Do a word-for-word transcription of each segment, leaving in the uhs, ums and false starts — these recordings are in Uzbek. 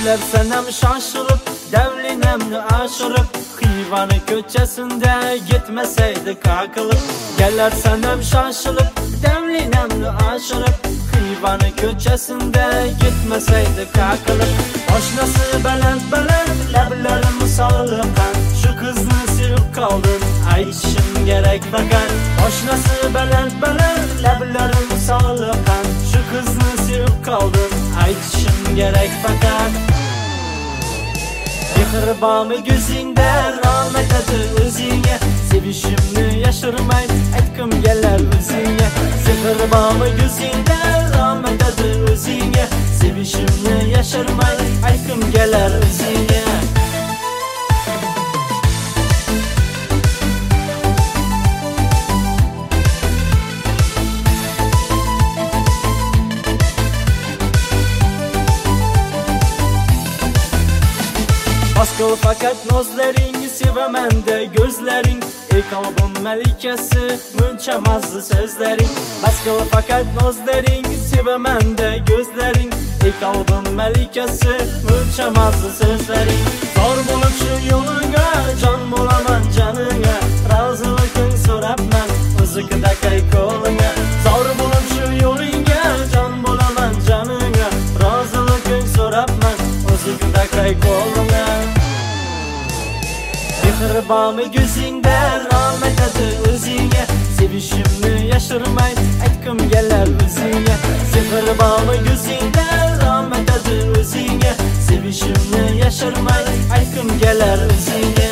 Kelar sanam shoshilib, davlinamni oshirib, Xivani ko'chasida gitmasaydi qaqilib. Kelar sanam shoshilib, davlinamni oshirib, Xivani ko'chasida gitmasaydi qaqilib. Oshnasi baland-baland, lablari musolliqan, shu qizni sevib qoldim, aytishim kerak faqat. Oshnasi baland-baland, lablari musolliqan, shu qizni sevib qoldim, aytishim kerak faqat. Mehribonmi ko'zingda rahmat edi o'zingga, sevishimni yashirmay aytgim kelar o'zingga. Mehribonmi ko'zingda rahmat edi o'zingga, sevishimni yashirmay aytgim kelar o'zingga. Moskva fakat nozlaring, sevaman de gözlerin, ey qalbim malikasi, muncha mazza so'zlaring. Moskva fakat nozlaring, sevaman de gözlerin, ey qalbim malikasi, muncha mazza so'zlaring. Zor bo'lib shu yo'lingga, jon bo'laman joningga, roziliking so'rabman o'zingda qay qo'lingga. Zor bo'lib shu yo'lingga, jon bo'laman joningga, roziliking so'rabman o'zingda qay qo'lingga. Mehribonmi ko'zingda rahmat edi o'zingga, sevishimni yashirmay aytgim kelar o'zingga. Mehribonmi ko'zingda rahmat edi o'zingga, sevishimni yashirmay aytgim kelar o'zingga.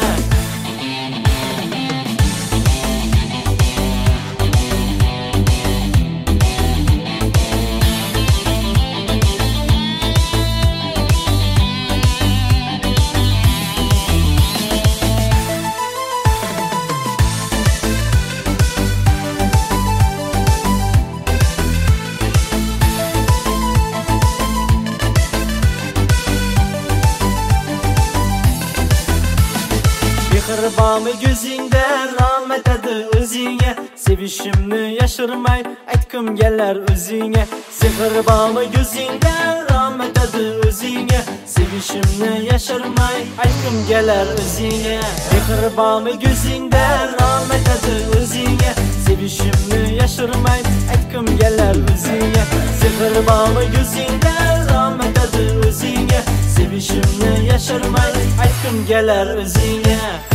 Mehribonmi ko'zingda rahmat edi o'zingga, sevishimni yashirmay aytgim kelar o'zingga. Mehribonmi ko'zingda rahmat edi o'zingga, sevishimni yashirmay aytgim kelar o'zingga. Mehribonmi ko'zingda rahmat edi o'zingga, sevishimni yashirmay aytgim kelar o'zingga. Mehribonmi ko'zingda rahmat edi o'zingga, sevishimni yashirmay aytgim kelar o'zingga.